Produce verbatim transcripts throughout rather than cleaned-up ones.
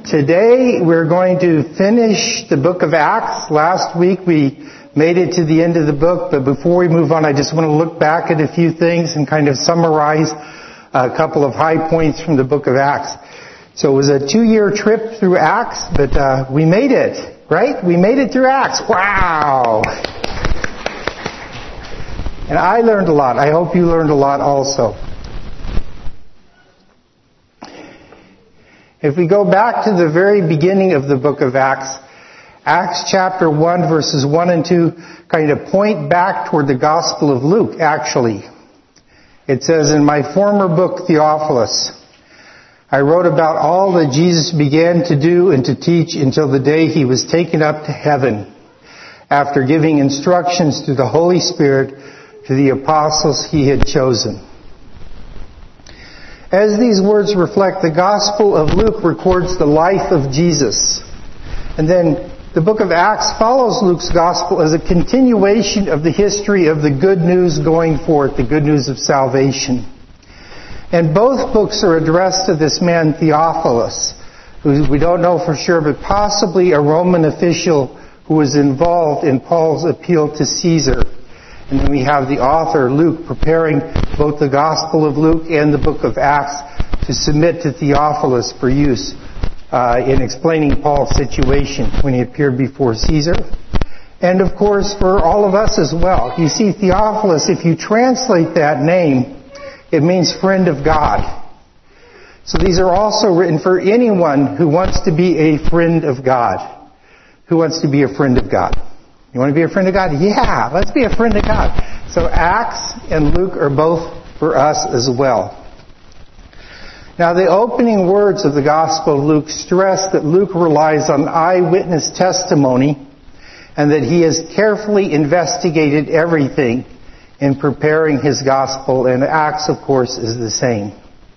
Today we're going to finish the book of Acts. Last week we made it to the end of the book, but before we move on, I just want to look back at a few things and kind of summarize a couple of high points from the book of Acts. So it was a two-year trip through Acts, but uh, we made it, right? We made it through Acts. Wow! And I learned a lot. I hope you learned a lot also. If we go back to the very beginning of the book of Acts, Acts chapter one verses one and two kind of point back toward the Gospel of Luke, actually. It says, "In my former book, Theophilus, I wrote about all that Jesus began to do and to teach until the day he was taken up to heaven, after giving instructions through the Holy Spirit to the apostles he had chosen." As these words reflect, the Gospel of Luke records the life of Jesus. And then the book of Acts follows Luke's Gospel as a continuation of the history of the good news going forth, the good news of salvation. And both books are addressed to this man Theophilus, who we don't know for sure, but possibly a Roman official who was involved in Paul's appeal to Caesar. And then we have the author, Luke, preparing both the Gospel of Luke and the book of Acts to submit to Theophilus for use uh, in explaining Paul's situation when he appeared before Caesar. And of course, for all of us as well. You see, Theophilus, if you translate that name, it means friend of God. So these are also written for anyone who wants to be a friend of God. Who wants to be a friend of God? You want to be a friend of God? Yeah, let's be a friend of God. So Acts and Luke are both for us as well. Now the opening words of the Gospel of Luke stress that Luke relies on eyewitness testimony and that he has carefully investigated everything in preparing his Gospel, and Acts, of course, is the same.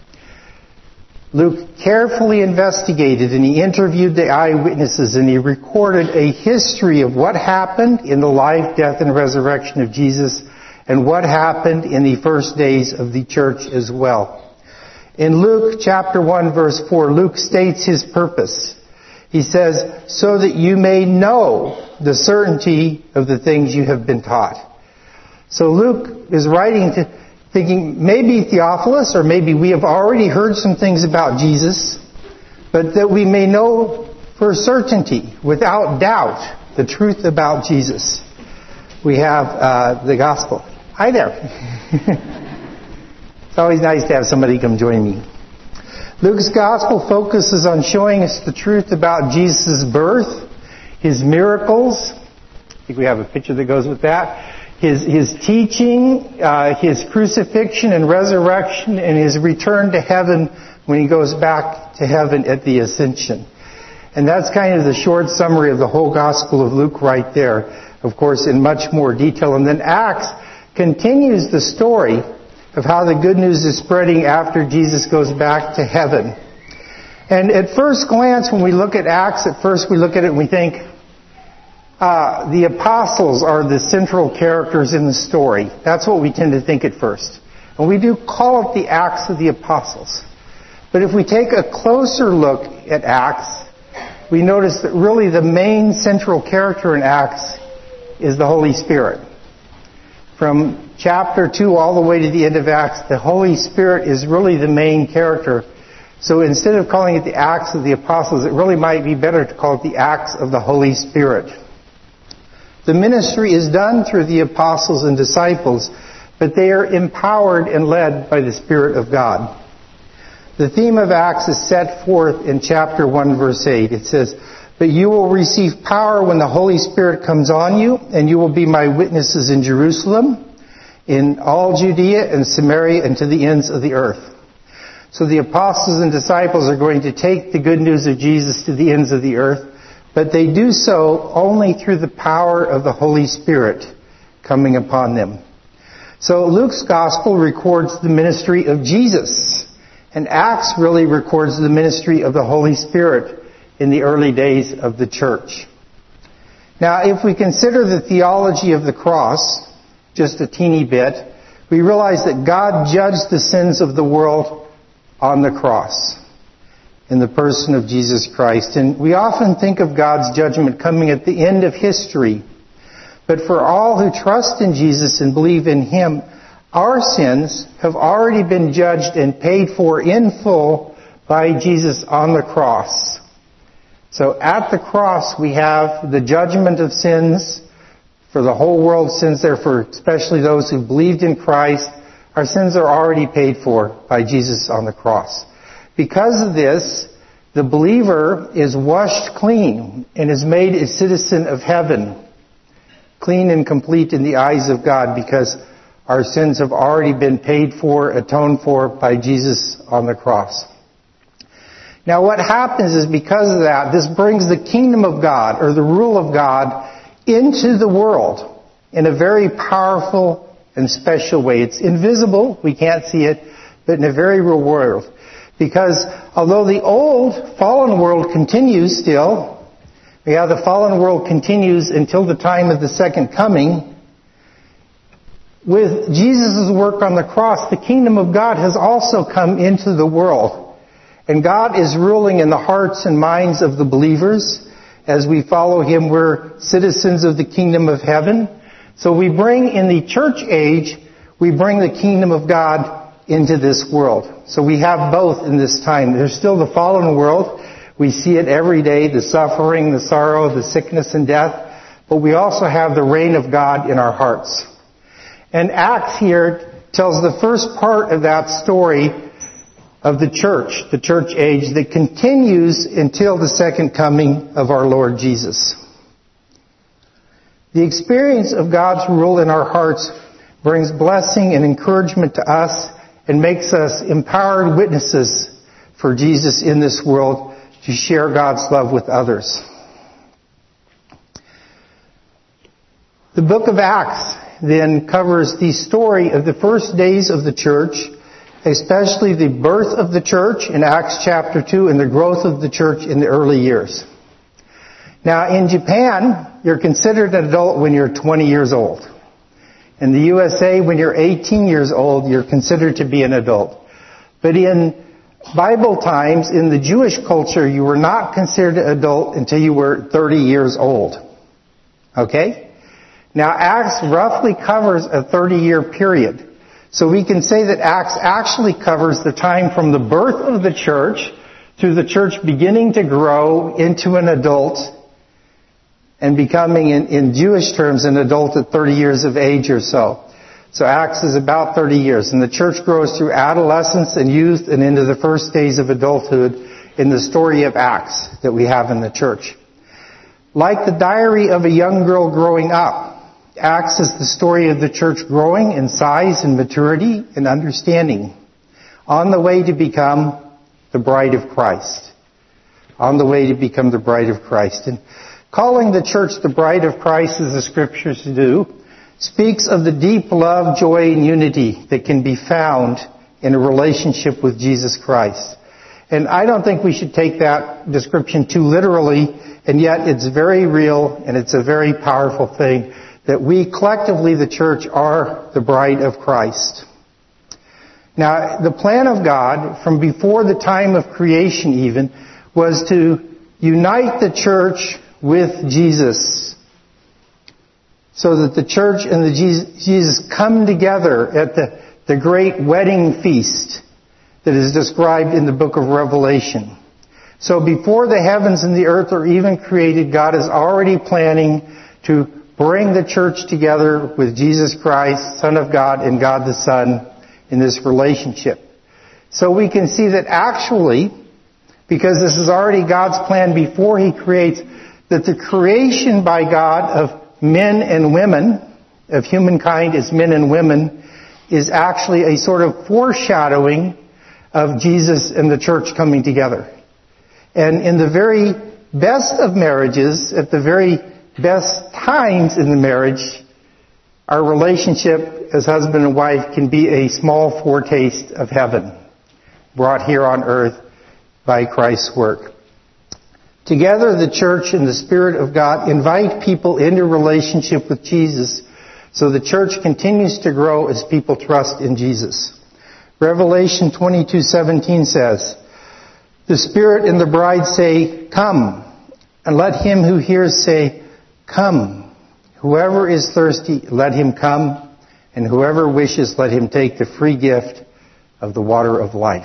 Luke carefully investigated and he interviewed the eyewitnesses and he recorded a history of what happened in the life, death, and resurrection of Jesus and what happened in the first days of the church as well. In Luke chapter one verse four, Luke states his purpose. He says, "So that you may know the certainty of the things you have been taught." So Luke is writing to thinking maybe Theophilus, or maybe we have already heard some things about Jesus, but that we may know for certainty, without doubt, the truth about Jesus. We have uh, the Gospel. Hi there. It's always nice to have somebody come join me. Luke's Gospel focuses on showing us the truth about Jesus' birth, his miracles. I think we have a picture that goes with that. His, his teaching, uh, his crucifixion and resurrection, and his return to heaven when he goes back to heaven at the ascension. And that's kind of the short summary of the whole Gospel of Luke right there, of course in much more detail. And then Acts continues the story of how the good news is spreading after Jesus goes back to heaven. And at first glance, when we look at Acts, at first we look at it and we think, Uh, the apostles are the central characters in the story. That's what we tend to think at first. And we do call it the Acts of the Apostles. But if we take a closer look at Acts, we notice that really the main central character in Acts is the Holy Spirit. From chapter two all the way to the end of Acts, the Holy Spirit is really the main character. So instead of calling it the Acts of the Apostles, it really might be better to call it the Acts of the Holy Spirit. The ministry is done through the apostles and disciples, but they are empowered and led by the Spirit of God. The theme of Acts is set forth in chapter one, verse eight. It says, "But you will receive power when the Holy Spirit comes on you, and you will be my witnesses in Jerusalem, in all Judea and Samaria, and to the ends of the earth." So the apostles and disciples are going to take the good news of Jesus to the ends of the earth, but they do so only through the power of the Holy Spirit coming upon them. So Luke's Gospel records the ministry of Jesus, and Acts really records the ministry of the Holy Spirit in the early days of the church. Now, if we consider the theology of the cross, just a teeny bit, we realize that God judged the sins of the world on the cross. in the person of Jesus Christ. And we often think of God's judgment coming at the end of history. But for all who trust in Jesus and believe in Him, our sins have already been judged and paid for in full by Jesus on the cross. So at the cross we have the judgment of sins for the whole world's sins, therefore especially those who believed in Christ. Our sins are already paid for by Jesus on the cross. Because of this, the believer is washed clean and is made a citizen of heaven, clean and complete in the eyes of God, because our sins have already been paid for, atoned for by Jesus on the cross. Now what happens is, because of that, this brings the kingdom of God, or the rule of God, into the world in a very powerful and special way. It's invisible, we can't see it, but in a very real world. Because although the old fallen world continues still, we have the fallen world continues until the time of the second coming, with Jesus' work on the cross, the kingdom of God has also come into the world. And God is ruling in the hearts and minds of the believers. As we follow Him, we're citizens of the kingdom of heaven. So we bring, in the church age, we bring the kingdom of God into this world. So we have both in this time. There's still the fallen world. We see it every day, the suffering, the sorrow, the sickness and death. But we also have the reign of God in our hearts. And Acts here tells the first part of that story of the church, the church age, that continues until the second coming of our Lord Jesus. The experience of God's rule in our hearts brings blessing and encouragement to us and makes us empowered witnesses for Jesus in this world to share God's love with others. The book of Acts then covers the story of the first days of the church, especially the birth of the church in Acts chapter two and the growth of the church in the early years. Now in Japan, you're considered an adult when you're twenty years old. In the U S A, when you're eighteen years old, you're considered to be an adult. But in Bible times, in the Jewish culture, you were not considered an adult until you were thirty years old. Okay? Now Acts roughly covers a thirty-year period. So we can say that Acts actually covers the time from the birth of the church through the church beginning to grow into an adult and becoming, in, in Jewish terms, an adult at thirty years of age or so. So Acts is about thirty years. And the church grows through adolescence and youth and into the first days of adulthood in the story of Acts that we have in the church. Like the diary of a young girl growing up, Acts is the story of the church growing in size and maturity and understanding on the way to become the bride of Christ. On the way to become the bride of Christ. And calling the church the bride of Christ, as the scriptures do, speaks of the deep love, joy, and unity that can be found in a relationship with Jesus Christ. And I don't think we should take that description too literally, and yet it's very real and it's a very powerful thing that we collectively, the church, are the bride of Christ. Now, the plan of God, from before the time of creation even, was to unite the church with Jesus, so that the church and the Jesus come together at the, the great wedding feast that is described in the book of Revelation. So before the heavens and the earth are even created, God is already planning to bring the church together with Jesus Christ, Son of God, and God the Son in this relationship. So we can see that actually, because this is already God's plan before He creates, that the creation by God of men and women, of humankind as men and women, is actually a sort of foreshadowing of Jesus and the church coming together. And in the very best of marriages, at the very best times in the marriage, our relationship as husband and wife can be a small foretaste of heaven brought here on earth by Christ's work. Together, the church and the Spirit of God invite people into relationship with Jesus, so the church continues to grow as people trust in Jesus. Revelation twenty-two seventeen says, The Spirit and the bride say, "Come." And let him who hears say, "Come." Whoever is thirsty, let him come. And whoever wishes, let him take the free gift of the water of life.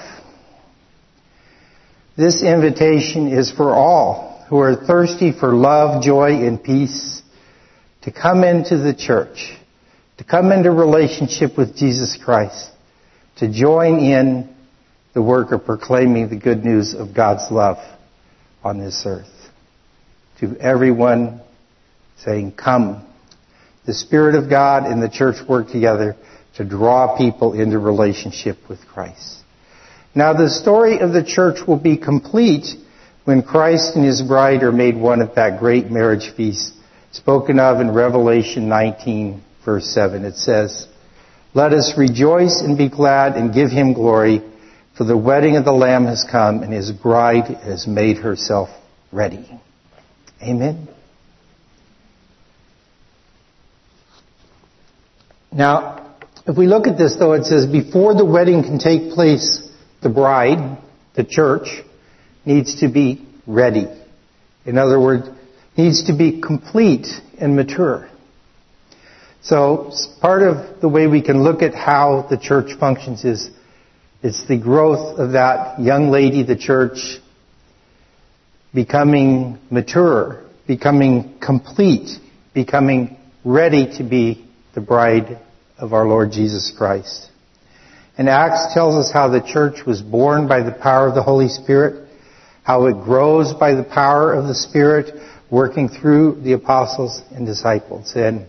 This invitation is for all who are thirsty for love, joy, and peace to come into the church, to come into relationship with Jesus Christ, to join in the work of proclaiming the good news of God's love on this earth. To everyone saying, "Come." The Spirit of God and the church work together to draw people into relationship with Christ. Now the story of the church will be complete when Christ and His bride are made one at that great marriage feast spoken of in Revelation nineteen, verse seven. It says, "Let us rejoice and be glad and give Him glory, for the wedding of the Lamb has come, and His bride has made herself ready." Amen. Now, if we look at this, though, it says, before the wedding can take place, the bride, the church, needs to be ready. In other words, needs to be complete and mature. So, part of the way we can look at how the church functions is it's the growth of that young lady, the church, becoming mature, becoming complete, becoming ready to be the bride of our Lord Jesus Christ. And Acts tells us how the church was born by the power of the Holy Spirit, how it grows by the power of the Spirit working through the apostles and disciples. And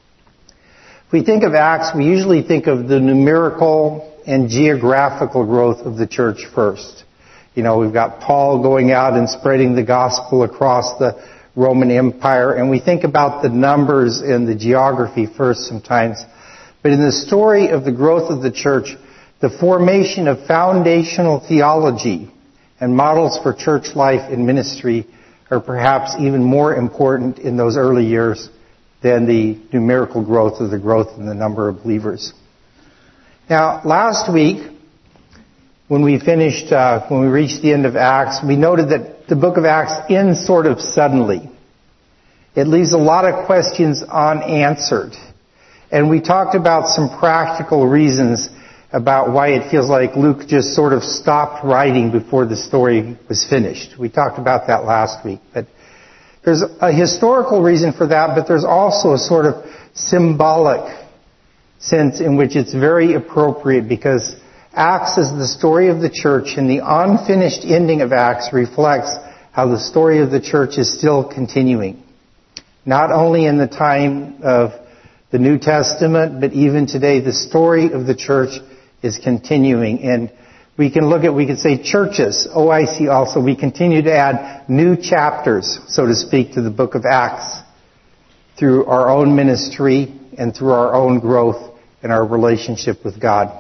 if we think of Acts, we usually think of the numerical and geographical growth of the church first. You know, we've got Paul going out and spreading the gospel across the Roman Empire, and we think about the numbers and the geography first sometimes. But in the story of the growth of the church, the formation of foundational theology and models for church life and ministry are perhaps even more important in those early years than the numerical growth or the growth in the number of believers. Now, last week, when we finished, uh, when we reached the end of Acts, we noted that the book of Acts ends sort of suddenly. It leaves a lot of questions unanswered. And we talked about some practical reasons about why it feels like Luke just sort of stopped writing before the story was finished. We talked about that last week. But there's a historical reason for that, but there's also a sort of symbolic sense in which it's very appropriate because Acts is the story of the church, and the unfinished ending of Acts reflects how the story of the church is still continuing. Not only in the time of the New Testament, but even today, the story of the church is continuing. And we can look at, we can say churches, O I C also, we continue to add new chapters, so to speak, to the book of Acts through our own ministry and through our own growth in our relationship with God.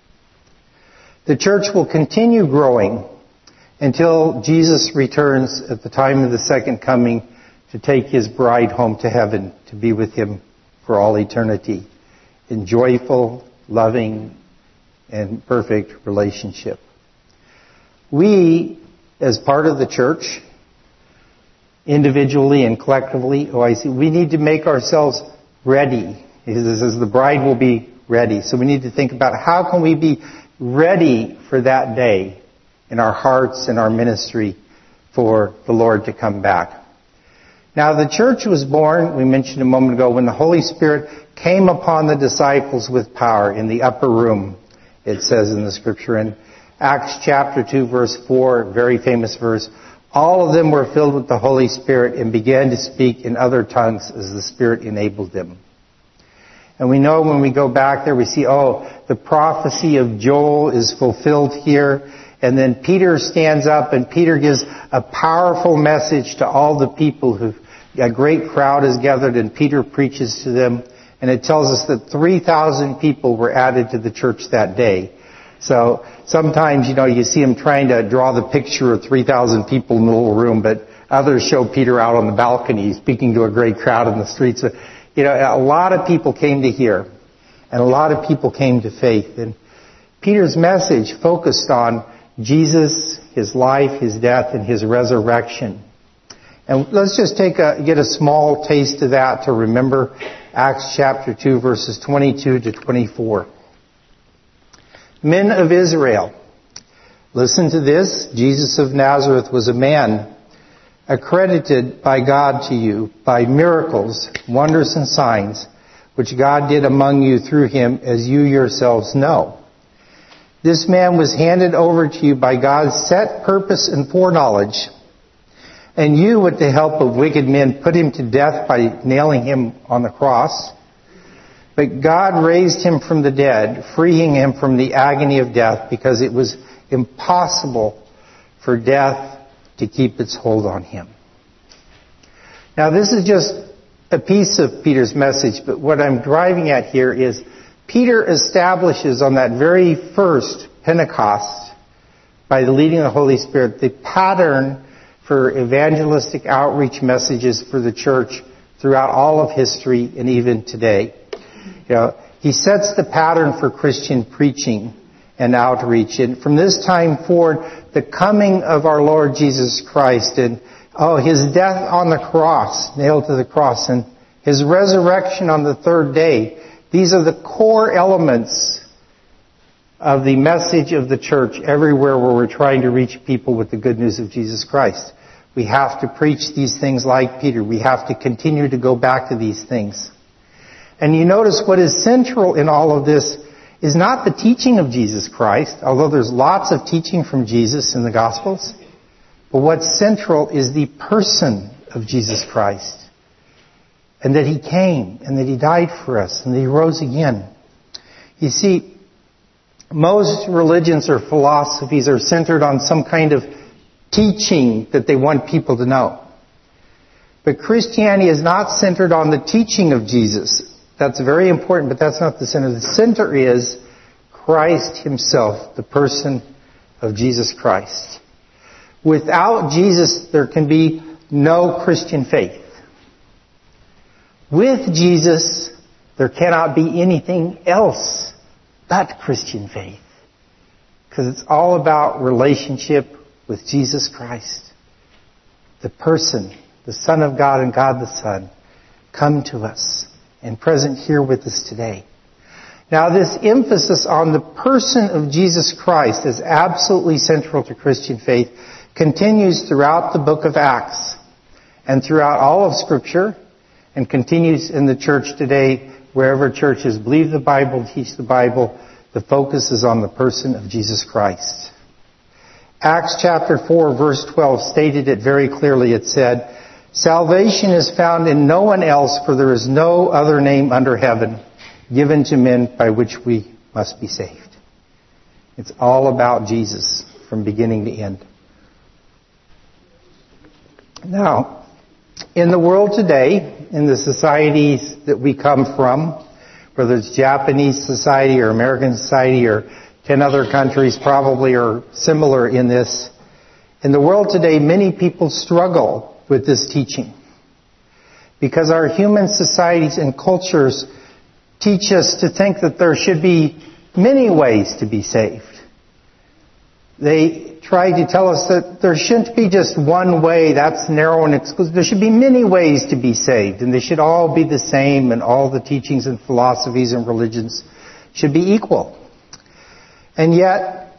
The church will continue growing until Jesus returns at the time of the second coming to take His bride home to heaven to be with Him for all eternity in joyful, loving, and perfect relationship. We, as part of the church, individually and collectively, oh I see, we need to make ourselves ready. He says the bride will be ready. So we need to think about how can we be ready for that day in our hearts and our ministry for the Lord to come back. Now the church was born, we mentioned a moment ago, when the Holy Spirit came upon the disciples with power in the upper room, it says in the scripture. In Acts chapter two, verse four, very famous verse, all of them were filled with the Holy Spirit and began to speak in other tongues as the Spirit enabled them. And we know when we go back there, we see, oh, the prophecy of Joel is fulfilled here. And then Peter stands up and Peter gives a powerful message to all the people who, a great crowd is gathered and Peter preaches to them. And it tells us that three thousand people were added to the church that day. So sometimes, you know, you see him trying to draw the picture of three thousand people in the little room, but others show Peter out on the balcony speaking to a great crowd in the streets. You know, a lot of people came to hear, and a lot of people came to faith. And Peter's message focused on Jesus, His life, His death, and His resurrection. And let's just take a, get a small taste of that to remember Acts chapter two, verses twenty-two to twenty-four. Men of Israel, listen to this. Jesus of Nazareth was a man accredited by God to you by miracles, wonders, and signs, which God did among you through Him, as you yourselves know. This man was handed over to you by God's set purpose and foreknowledge, and you, with the help of wicked men, put Him to death by nailing Him on the cross. But God raised Him from the dead, freeing Him from the agony of death, because it was impossible for death to keep its hold on Him. Now, this is just a piece of Peter's message, but what I'm driving at here is Peter establishes on that very first Pentecost, by the leading of the Holy Spirit, the pattern for evangelistic outreach messages for the church throughout all of history and even today. You know, he sets the pattern for Christian preaching and outreach. And from this time forward, the coming of our Lord Jesus Christ and, oh, His death on the cross, nailed to the cross, and His resurrection on the third day, these are the core elements of the message of the church everywhere where we're trying to reach people with the good news of Jesus Christ. We have to preach these things like Peter. We have to continue to go back to these things. And you notice what is central in all of this is not the teaching of Jesus Christ, although there's lots of teaching from Jesus in the Gospels. But what's central is the person of Jesus Christ. And that He came, and that He died for us, and that He rose again. You see, most religions or philosophies are centered on some kind of teaching that they want people to know. But Christianity is not centered on the teaching of Jesus. That's very important, but that's not the center. The center is Christ Himself, the person of Jesus Christ. Without Jesus, there can be no Christian faith. With Jesus, there cannot be anything else but Christian faith. Because it's all about relationship with Jesus Christ, the person, the Son of God and God the Son, come to us and present here with us today. Now, this emphasis on the person of Jesus Christ is absolutely central to Christian faith, continues throughout the book of Acts and throughout all of Scripture, and continues in the church today. Wherever churches believe the Bible, teach the Bible, the focus is on the person of Jesus Christ. Acts chapter four, verse twelve stated it very clearly. It said, "Salvation is found in no one else, for there is no other name under heaven given to men by which we must be saved." It's all about Jesus from beginning to end. Now, in the world today, in the societies that we come from, whether it's Japanese society or American society or ten other countries probably are similar in this. In the world today, many people struggle with this teaching because our human societies and cultures teach us to think that there should be many ways to be saved. They try to tell us that there shouldn't be just one way, that's narrow and exclusive. There should be many ways to be saved, and they should all be the same, and all the teachings and philosophies and religions should be equal. And yet,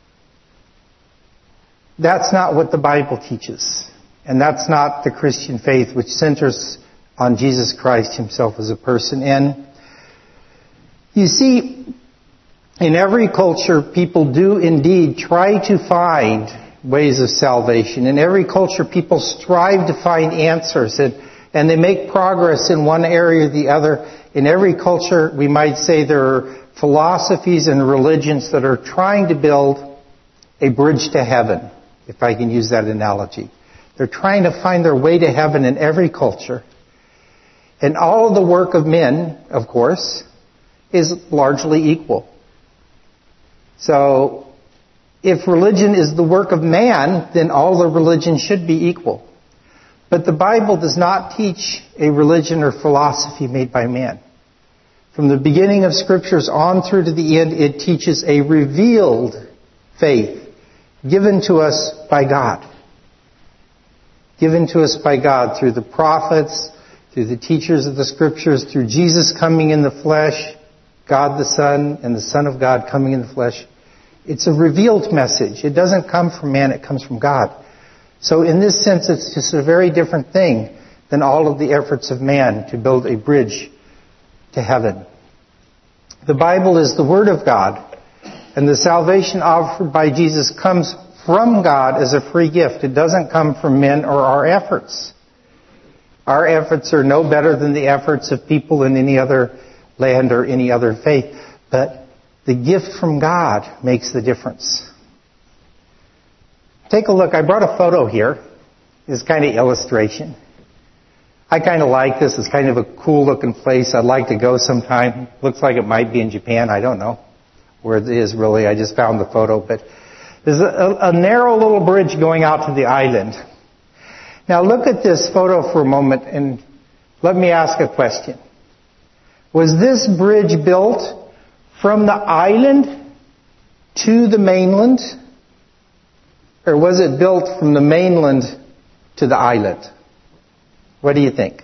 that's not what the Bible teaches. And that's not the Christian faith, which centers on Jesus Christ Himself as a person. And you see, in every culture, people do indeed try to find ways of salvation. In every culture, people strive to find answers, and, and they make progress in one area or the other. In every culture, we might say there are philosophies and religions that are trying to build a bridge to heaven, if I can use that analogy. They're trying to find their way to heaven in every culture. And all of the work of men, of course, is largely equal. So, if religion is the work of man, then all the religion should be equal. But the Bible does not teach a religion or philosophy made by man. From the beginning of Scriptures on through to the end, it teaches a revealed faith given to us by God. Given to us by God through the prophets, through the teachers of the Scriptures, through Jesus coming in the flesh, God the Son, and the Son of God coming in the flesh. It's a revealed message. It doesn't come from man, it comes from God. So in this sense, it's just a very different thing than all of the efforts of man to build a bridge to heaven. The Bible is the Word of God, and the salvation offered by Jesus comes from God as a free gift. It doesn't come from men or our efforts. Our efforts are no better than the efforts of people in any other land or any other faith. But the gift from God makes the difference. Take a look. I brought a photo here. This kind of illustration. I kind of like this. It's kind of a cool looking place. I'd like to go sometime. Looks like it might be in Japan. I don't know where it is really. I just found the photo. But there's a, a narrow little bridge going out to the island. Now look at this photo for a moment and let me ask a question. Was this bridge built from the island to the mainland? Or was it built from the mainland to the island? What do you think?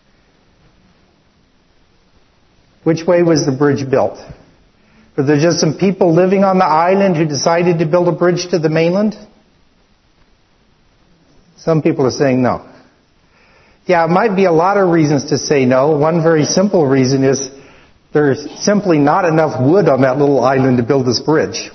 Which way was the bridge built? Were there just some people living on the island who decided to build a bridge to the mainland? Some people are saying no. Yeah, it might be a lot of reasons to say no. One very simple reason is there's simply not enough wood on that little island to build this bridge.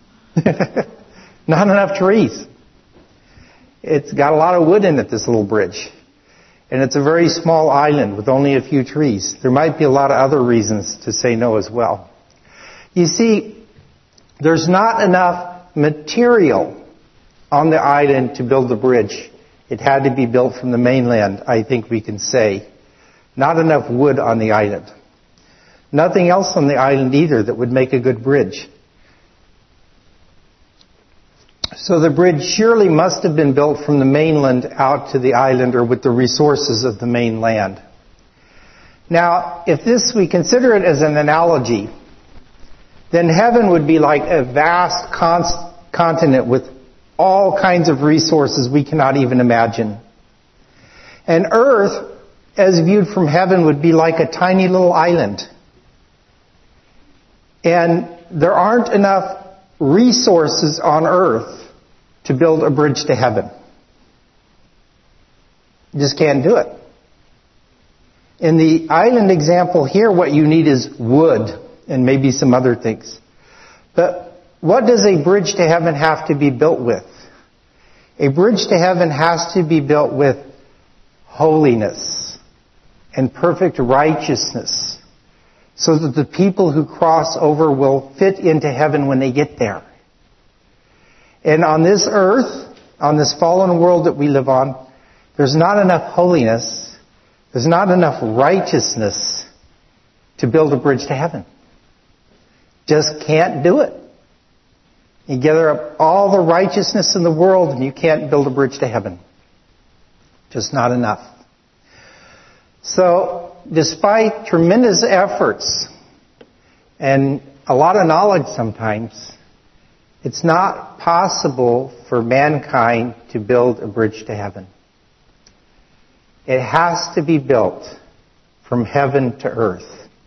Not enough trees. It's got a lot of wood in it, this little bridge. And it's a very small island with only a few trees. There might be a lot of other reasons to say no as well. You see, there's not enough material on the island to build the bridge. It had to be built from the mainland, I think we can say. Not enough wood on the island. Nothing else on the island either that would make a good bridge. So the bridge surely must have been built from the mainland out to the island or with the resources of the mainland. Now, if this, we consider it as an analogy, then heaven would be like a vast con- continent with all kinds of resources we cannot even imagine. And earth, as viewed from heaven, would be like a tiny little island. And there aren't enough resources on earth to build a bridge to heaven. You just can't do it. In the island example here, what you need is wood and maybe some other things. But what does a bridge to heaven have to be built with? A bridge to heaven has to be built with holiness and perfect righteousness so that the people who cross over will fit into heaven when they get there. And on this earth, on this fallen world that we live on, there's not enough holiness, there's not enough righteousness to build a bridge to heaven. Just can't do it. You gather up all the righteousness in the world and you can't build a bridge to heaven. Just not enough. So, despite tremendous efforts and a lot of knowledge sometimes, it's not possible for mankind to build a bridge to heaven. It has to be built from heaven to earth.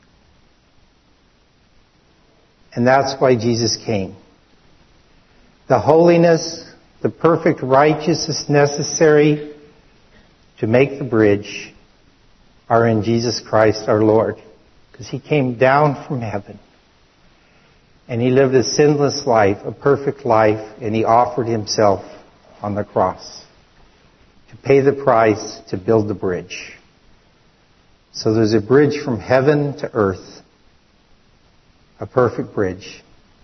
And that's why Jesus came. The holiness, the perfect righteousness necessary to make the bridge are in Jesus Christ our Lord. Because He came down from heaven. And He lived a sinless life, a perfect life, and He offered Himself on the cross to pay the price to build the bridge. So there's a bridge from heaven to earth, a perfect bridge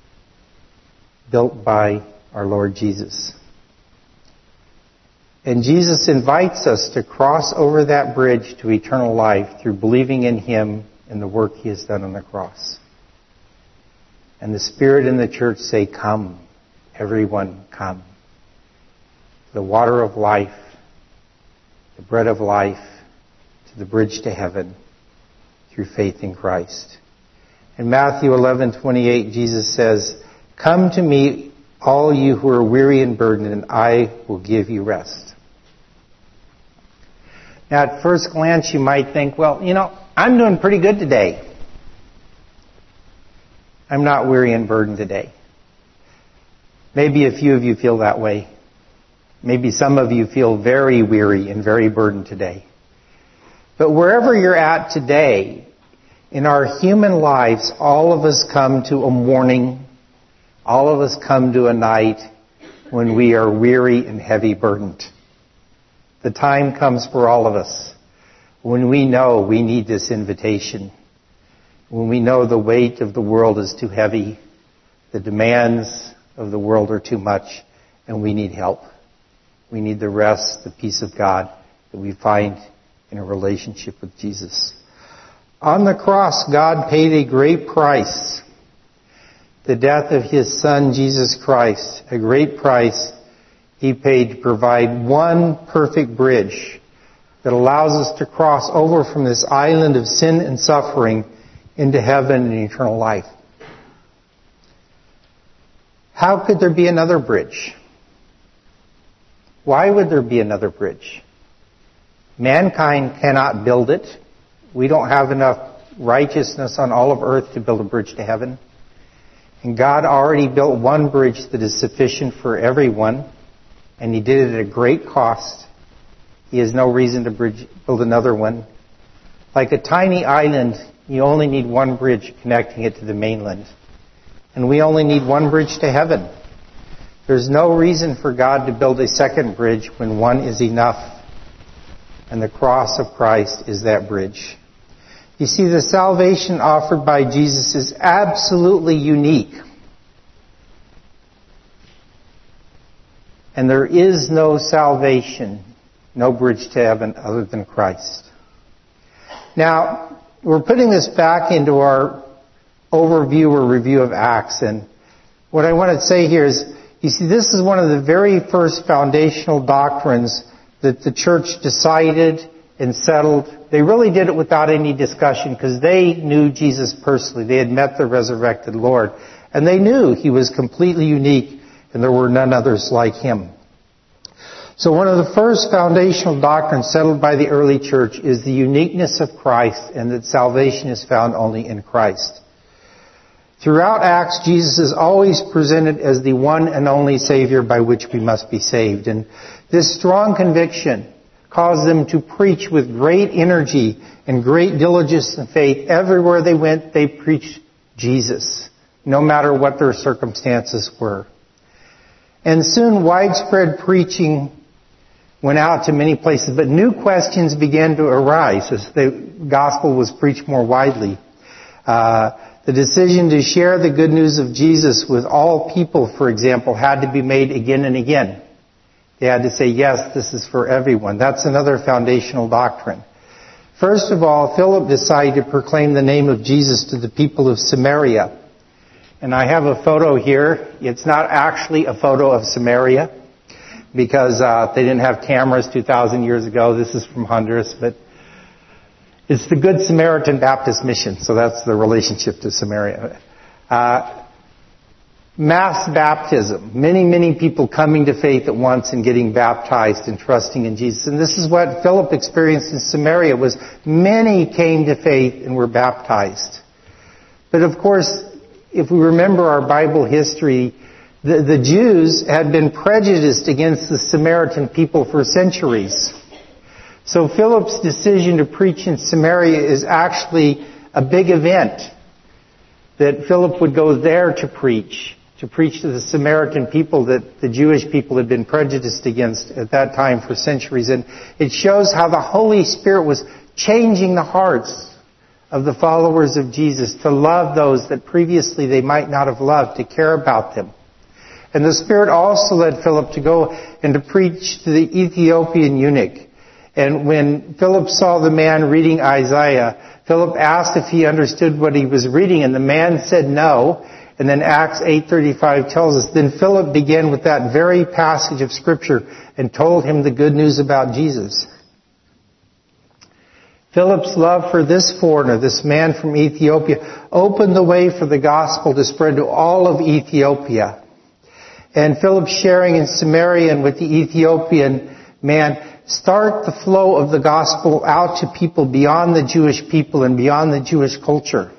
built by our Lord Jesus. And Jesus invites us to cross over that bridge to eternal life through believing in Him and the work He has done on the cross. And the Spirit and the church say, come, everyone come. The water of life, the bread of life, to the bridge to heaven through faith in Christ. In Matthew eleven twenty-eight, Jesus says, come to me, all you who are weary and burdened, and I will give you rest. Now, at first glance, you might think, well, you know, I'm doing pretty good today. I'm not weary and burdened today. Maybe a few of you feel that way. Maybe some of you feel very weary and very burdened today. But wherever you're at today, in our human lives, all of us come to a morning, all of us come to a night when we are weary and heavy burdened. The time comes for all of us when we know we need this invitation, when we know the weight of the world is too heavy, the demands of the world are too much, and we need help. We need the rest, the peace of God that we find in a relationship with Jesus. On the cross, God paid a great price. The death of His Son, Jesus Christ, a great price He paid to provide one perfect bridge that allows us to cross over from this island of sin and suffering into heaven and eternal life. How could there be another bridge? Why would there be another bridge? Mankind cannot build it. We don't have enough righteousness on all of earth to build a bridge to heaven. And God already built one bridge that is sufficient for everyone, and He did it at a great cost. He has no reason to bridge, build another one. Like a tiny island, you only need one bridge connecting it to the mainland. And we only need one bridge to heaven. There's no reason for God to build a second bridge when one is enough. And the cross of Christ is that bridge. You see, the salvation offered by Jesus is absolutely unique. And there is no salvation, no bridge to heaven other than Christ. Now, we're putting this back into our overview or review of Acts. And what I want to say here is, you see, this is one of the very first foundational doctrines that the church decided and settled. They really did it without any discussion because they knew Jesus personally. They had met the resurrected Lord. And they knew He was completely unique and there were none others like Him. So one of the first foundational doctrines settled by the early church is the uniqueness of Christ and that salvation is found only in Christ. Throughout Acts, Jesus is always presented as the one and only Savior by which we must be saved. And this strong conviction caused them to preach with great energy and great diligence and faith. Everywhere they went, they preached Jesus, no matter what their circumstances were. And soon widespread preaching went out to many places, but new questions began to arise as the gospel was preached more widely. Uh, the decision to share the good news of Jesus with all people, for example, had to be made again and again. They had to say, yes, this is for everyone. That's another foundational doctrine. First of all, Philip decided to proclaim the name of Jesus to the people of Samaria. And I have a photo here. It's not actually a photo of Samaria because uh, they didn't have cameras two thousand years ago. This is from Honduras, but it's the Good Samaritan Baptist Mission, so that's the relationship to Samaria. Uh, mass baptism. Many, many people coming to faith at once and getting baptized and trusting in Jesus. And this is what Philip experienced in Samaria, was many came to faith and were baptized. But of course, if we remember our Bible history, the, the Jews had been prejudiced against the Samaritan people for centuries. So Philip's decision to preach in Samaria is actually a big event. That Philip would go there to preach, to preach to the Samaritan people that the Jewish people had been prejudiced against at that time for centuries. And it shows how the Holy Spirit was changing the hearts of the followers of Jesus to love those that previously they might not have loved, to care about them. And the Spirit also led Philip to go and to preach to the Ethiopian eunuch. And when Philip saw the man reading Isaiah, Philip asked if he understood what he was reading, and the man said no. And then Acts eight thirty-five tells us, then Philip began with that very passage of Scripture and told him the good news about Jesus. Philip's love for this foreigner, this man from Ethiopia, opened the way for the gospel to spread to all of Ethiopia. And Philip sharing in Samaria and with the Ethiopian man start the flow of the gospel out to people beyond the Jewish people and beyond the Jewish culture.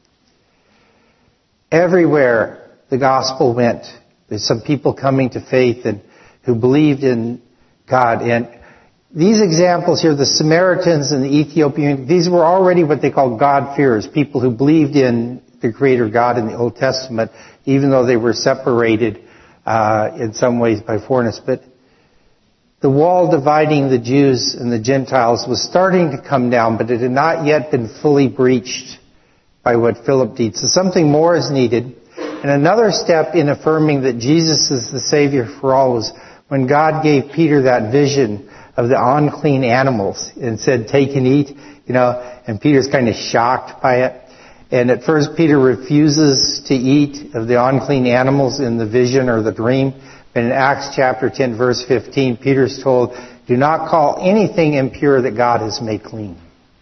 Everywhere the gospel went, there's some people coming to faith and who believed in God. And these examples here, the Samaritans and the Ethiopian, these were already what they called God-fearers, people who believed in the Creator God in the Old Testament, even though they were separated uh, in some ways by foreignness. But the wall dividing the Jews and the Gentiles was starting to come down, but it had not yet been fully breached by what Philip did. So something more is needed. And another step in affirming that Jesus is the Savior for all was when God gave Peter that vision of the unclean animals and said, take and eat, you know, and Peter's kind of shocked by it. And at first Peter refuses to eat of the unclean animals in the vision or the dream. But in Acts chapter ten verse fifteen, Peter's told, do not call anything impure that God has made clean.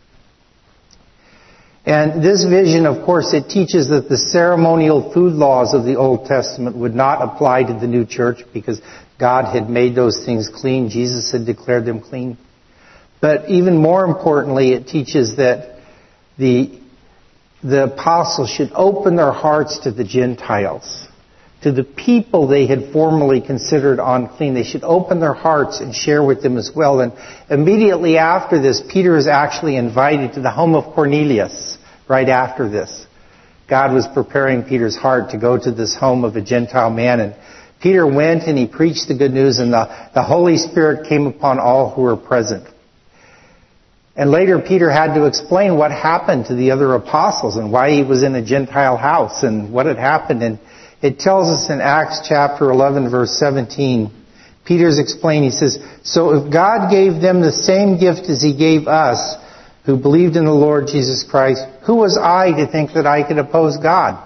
And this vision, of course, it teaches that the ceremonial food laws of the Old Testament would not apply to the new church because God had made those things clean. Jesus had declared them clean. But even more importantly, it teaches that the, the apostles should open their hearts to the Gentiles, to the people they had formerly considered unclean. They should open their hearts and share with them as well. And immediately after this, Peter is actually invited to the home of Cornelius right after this. God was preparing Peter's heart to go to this home of a Gentile man, and Peter went and he preached the good news, and the, the Holy Spirit came upon all who were present. And later Peter had to explain what happened to the other apostles and why he was in a Gentile house and what had happened. And it tells us in Acts chapter eleven verse seventeen, Peter's explained, he says, so if God gave them the same gift as he gave us, who believed in the Lord Jesus Christ, who was I to think that I could oppose God?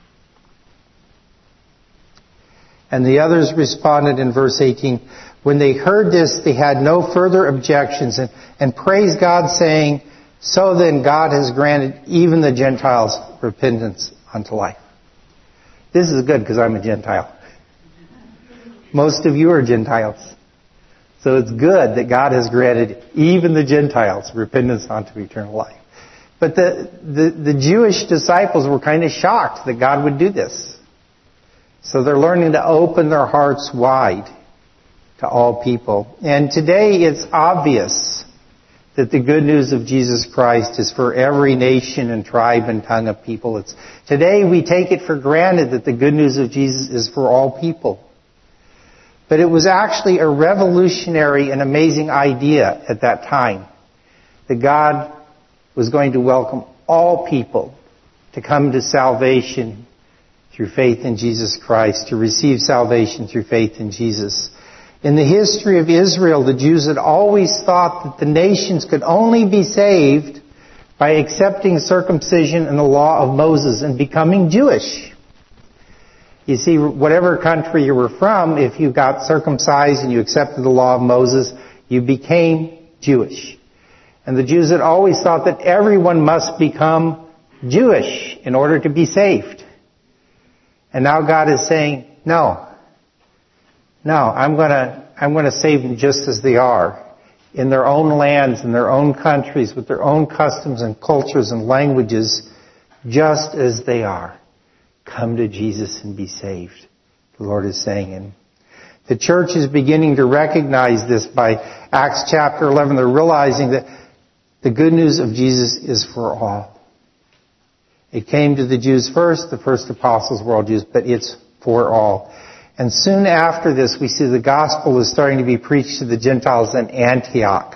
And the others responded in verse eighteen, when they heard this, they had no further objections and, and praised God, saying, so then God has granted even the Gentiles repentance unto life. This is good because I'm a Gentile. Most of you are Gentiles. So it's good that God has granted even the Gentiles repentance unto eternal life. But the, the, the Jewish disciples were kind of shocked that God would do this. So they're learning to open their hearts wide to all people. And today it's obvious that the good news of Jesus Christ is for every nation and tribe and tongue of people. It's, today we take it for granted that the good news of Jesus is for all people. But it was actually a revolutionary and amazing idea at that time that God was going to welcome all people to come to salvation through faith in Jesus Christ, to receive salvation through faith in Jesus. In the history of Israel, the Jews had always thought that the nations could only be saved by accepting circumcision and the law of Moses and becoming Jewish. You see, whatever country you were from, if you got circumcised and you accepted the law of Moses, you became Jewish. And the Jews had always thought that everyone must become Jewish in order to be saved. And now God is saying, no. No, I'm gonna, I'm gonna save them just as they are. In their own lands, in their own countries, with their own customs and cultures and languages, just as they are. Come to Jesus and be saved, the Lord is saying. And the church is beginning to recognize this by Acts chapter eleven. They're realizing that the good news of Jesus is for all. It came to the Jews first. The first apostles were all Jews, but it's for all. And soon after this, we see the gospel is starting to be preached to the Gentiles in Antioch.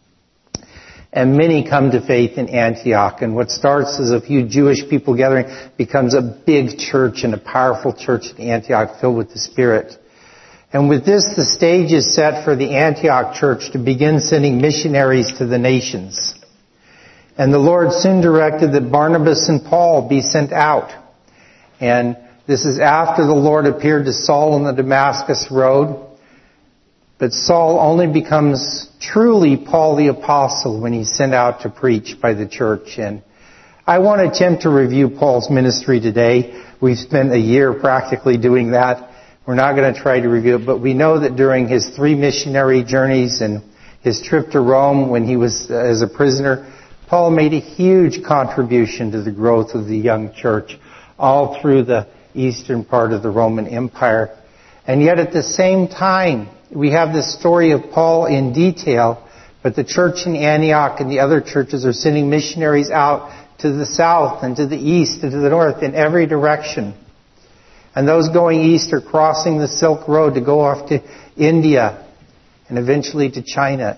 And many come to faith in Antioch. And what starts as a few Jewish people gathering becomes a big church and a powerful church in Antioch filled with the Spirit. And with this, the stage is set for the Antioch church to begin sending missionaries to the nations. And the Lord soon directed that Barnabas and Paul be sent out. And this is after the Lord appeared to Saul on the Damascus road. But Saul only becomes truly Paul the Apostle when he's sent out to preach by the church. And I want to attempt to review Paul's ministry today. We've spent a year practically doing that. We're not going to try to review it, but we know that during his three missionary journeys and his trip to Rome when he was uh, as a prisoner, Paul made a huge contribution to the growth of the young church all through the eastern part of the Roman Empire. And yet at the same time, we have this story of Paul in detail, but the church in Antioch and the other churches are sending missionaries out to the south and to the east and to the north in every direction. And those going east are crossing the Silk Road to go off to India and eventually to China.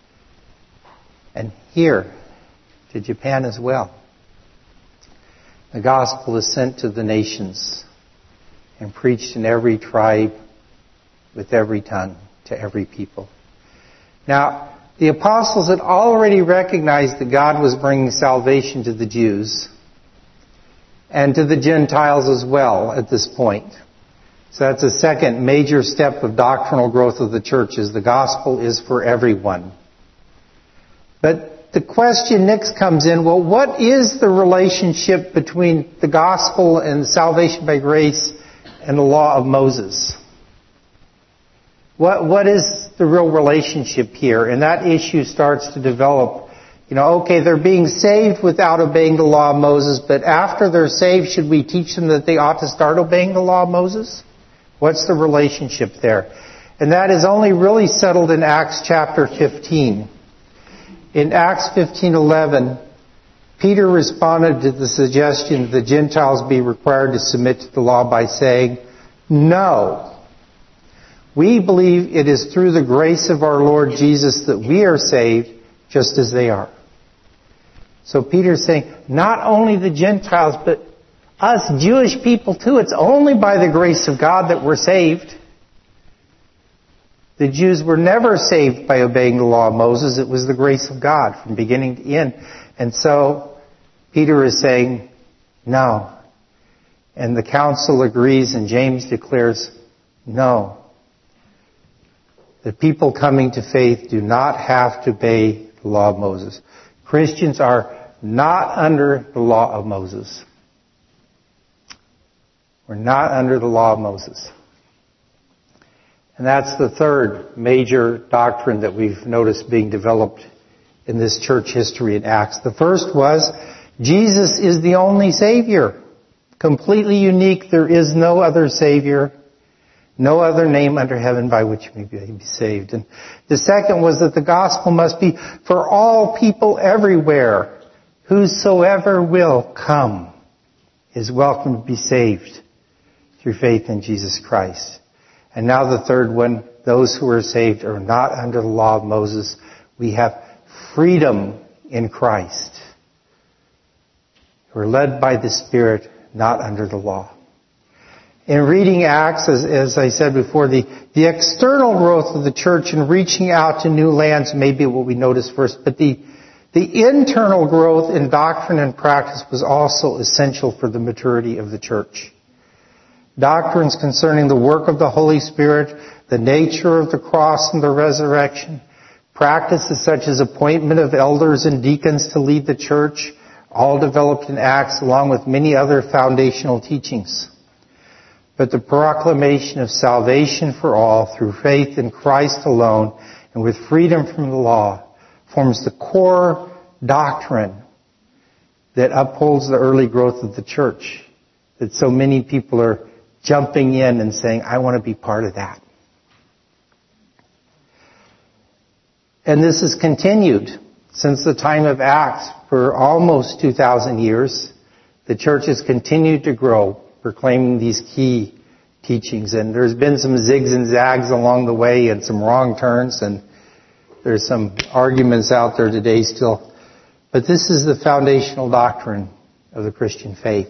And here to Japan as well. The gospel is sent to the nations and preached in every tribe, with every tongue, to every people. Now, the apostles had already recognized that God was bringing salvation to the Jews and to the Gentiles as well at this point. So that's a second major step of doctrinal growth of the church, is the gospel is for everyone. But the question next comes in, well, what is the relationship between the gospel and salvation by grace and the law of Moses? What, what is the real relationship here? And that issue starts to develop. You know, okay, they're being saved without obeying the law of Moses, but after they're saved, should we teach them that they ought to start obeying the law of Moses? What's the relationship there? And that is only really settled in Acts chapter fifteen. In Acts fifteen eleven, Peter responded to the suggestion that the Gentiles be required to submit to the law by saying, "No. We believe it is through the grace of our Lord Jesus that we are saved, just as they are." So Peter's saying, not only the Gentiles, but us Jewish people too. It's only by the grace of God that we're saved. The Jews were never saved by obeying the law of Moses. It was the grace of God from beginning to end. And so Peter is saying, no. And the council agrees, and James declares, no. The people coming to faith do not have to obey the law of Moses. Christians are not under the law of Moses. We're not under the law of Moses. And that's the third major doctrine that we've noticed being developed in this church history in Acts. The first was, Jesus is the only Savior. Completely unique. There is no other Savior. No other name under heaven by which we may be saved. And the second was that the gospel must be for all people everywhere. Whosoever will come is welcome to be saved through faith in Jesus Christ. And now the third one, those who are saved are not under the law of Moses. We have freedom in Christ. We're led by the Spirit, not under the law. In reading Acts, as, as I said before, the, the external growth of the church and reaching out to new lands may be what we notice first, but the, the internal growth in doctrine and practice was also essential for the maturity of the church. Doctrines concerning the work of the Holy Spirit, the nature of the cross and the resurrection, practices such as appointment of elders and deacons to lead the church, all developed in Acts along with many other foundational teachings. But the proclamation of salvation for all through faith in Christ alone and with freedom from the law forms the core doctrine that upholds the early growth of the church. That so many people are jumping in and saying, I want to be part of that. And this has continued since the time of Acts for almost two thousand years. The church has continued to grow, proclaiming these key teachings. And there's been some zigs and zags along the way and some wrong turns, and there's some arguments out there today still. But this is the foundational doctrine of the Christian faith.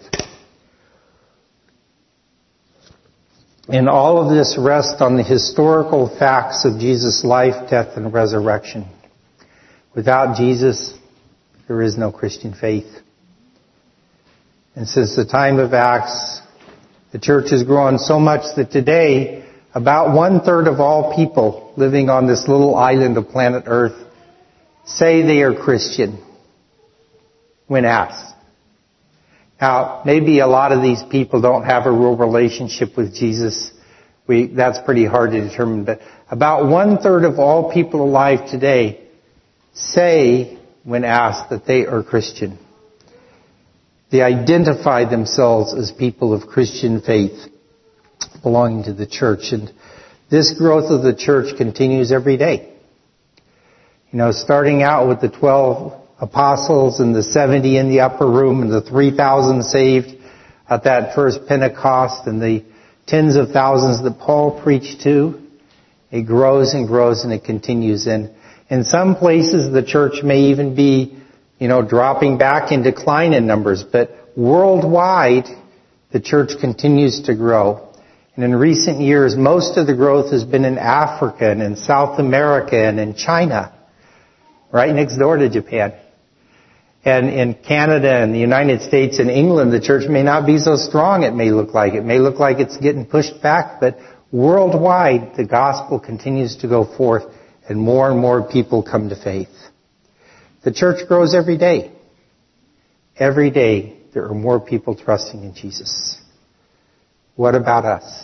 And all of this rests on the historical facts of Jesus' life, death, and resurrection. Without Jesus, there is no Christian faith. And since the time of Acts, the church has grown so much that today, about one-third of all people living on this little island of planet Earth say they are Christian when asked. Now, maybe a lot of these people don't have a real relationship with Jesus. We, that's pretty hard to determine, but about one third of all people alive today say, when asked, that they are Christian. They identify themselves as people of Christian faith, belonging to the church. And this growth of the church continues every day. You know, starting out with the twelve apostles and the seventy in the upper room and the three thousand saved at that first Pentecost and the tens of thousands that Paul preached to. It grows and grows and it continues. And in some places the church may even be, you know, dropping back in decline in numbers. But worldwide, the church continues to grow. And in recent years, most of the growth has been in Africa and in South America and in China, right next door to Japan. And in Canada and the United States and England, the church may not be so strong, it may look like. It may look like it's getting pushed back, but worldwide, the gospel continues to go forth and more and more people come to faith. The church grows every day. Every day, there are more people trusting in Jesus. What about us?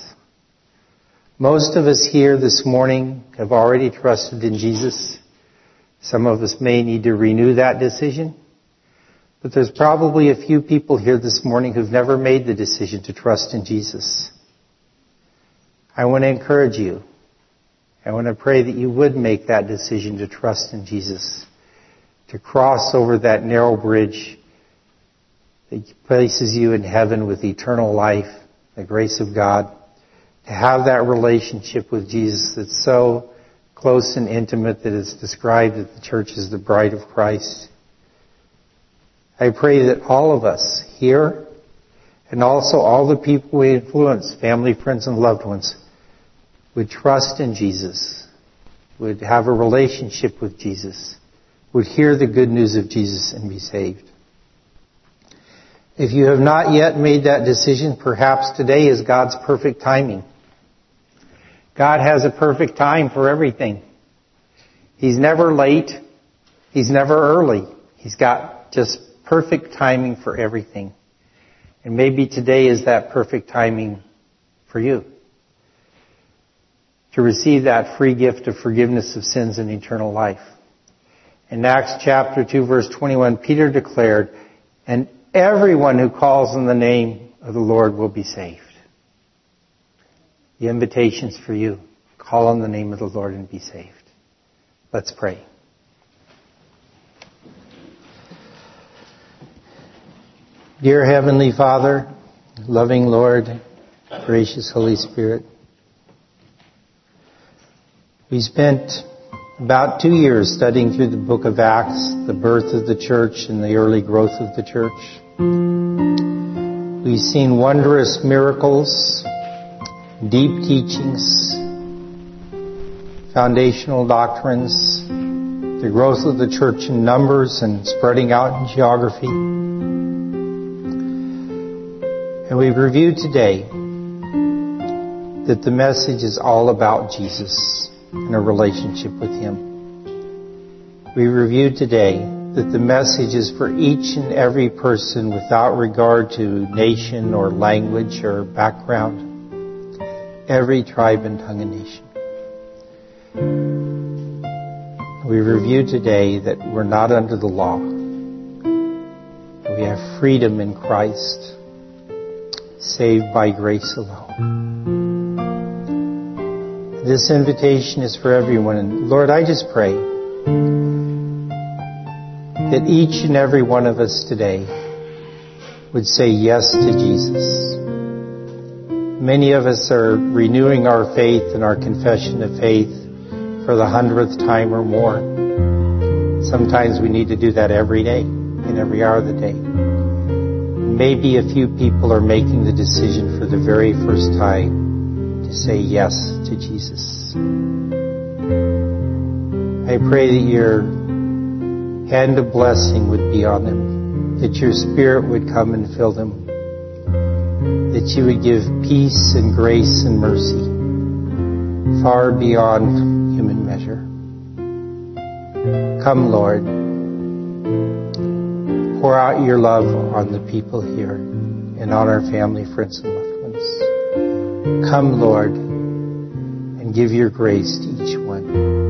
Most of us here this morning have already trusted in Jesus. Some of us may need to renew that decision. But there's probably a few people here this morning who've never made the decision to trust in Jesus. I want to encourage you. I want to pray that you would make that decision to trust in Jesus, to cross over that narrow bridge that places you in heaven with eternal life, the grace of God, to have that relationship with Jesus that's so close and intimate that it's described that the church is the bride of Christ. I pray that all of us here, and also all the people we influence, family, friends, and loved ones, would trust in Jesus, would have a relationship with Jesus, would hear the good news of Jesus and be saved. If you have not yet made that decision, perhaps today is God's perfect timing. God has a perfect time for everything. He's never late. He's never early. He's got just perfect timing for everything. And maybe today is that perfect timing for you to receive that free gift of forgiveness of sins and eternal life. In Acts chapter two, verse twenty-one, Peter declared, "And everyone who calls on the name of the Lord will be saved." The invitation's for you. Call on the name of the Lord and be saved. Let's pray. Dear Heavenly Father, loving Lord, gracious Holy Spirit, we spent about two years studying through the book of Acts, the birth of the church and the early growth of the church. We've seen wondrous miracles, deep teachings, foundational doctrines, the growth of the church in numbers and spreading out in geography. And we've reviewed today that the message is all about Jesus and a relationship with Him. We reviewed today that the message is for each and every person without regard to nation or language or background, every tribe and tongue and nation. We reviewed today that we're not under the law. We have freedom in Christ, saved by grace alone. This invitation is for everyone. And Lord, I just pray that each and every one of us today would say yes to Jesus. Many of us are renewing our faith and our confession of faith for the hundredth time or more. Sometimes we need to do that every day, in every hour of the day. Maybe a few people are making the decision for the very first time to say yes to Jesus. I pray that your hand of blessing would be on them, that your Spirit would come and fill them, that you would give peace and grace and mercy far beyond human measure. Come, Lord, pour out your love on the people here and on our family, friends, and loved ones. Come, Lord, and give your grace to each one.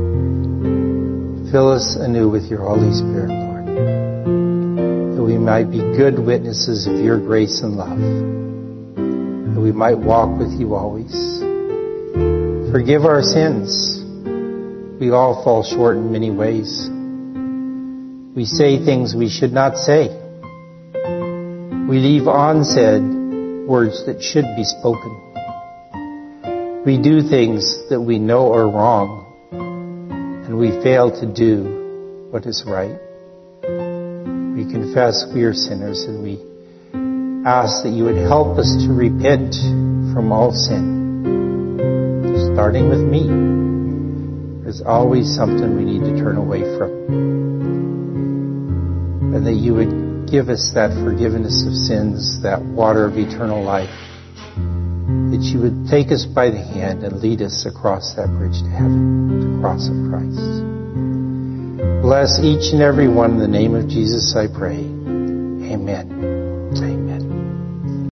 Fill us anew with your Holy Spirit, Lord, that we might be good witnesses of your grace and love, that we might walk with you always. Forgive our sins. We all fall short in many ways. We say things we should not say. We leave unsaid words that should be spoken. We do things that we know are wrong, and we fail to do what is right. We confess we are sinners, and we ask that you would help us to repent from all sin. Starting with me. There's always something we need to turn away from. And that you would give us that forgiveness of sins, that water of eternal life. That you would take us by the hand and lead us across that bridge to heaven, the cross of Christ. Bless each and every one in the name of Jesus, I pray. Amen. Amen.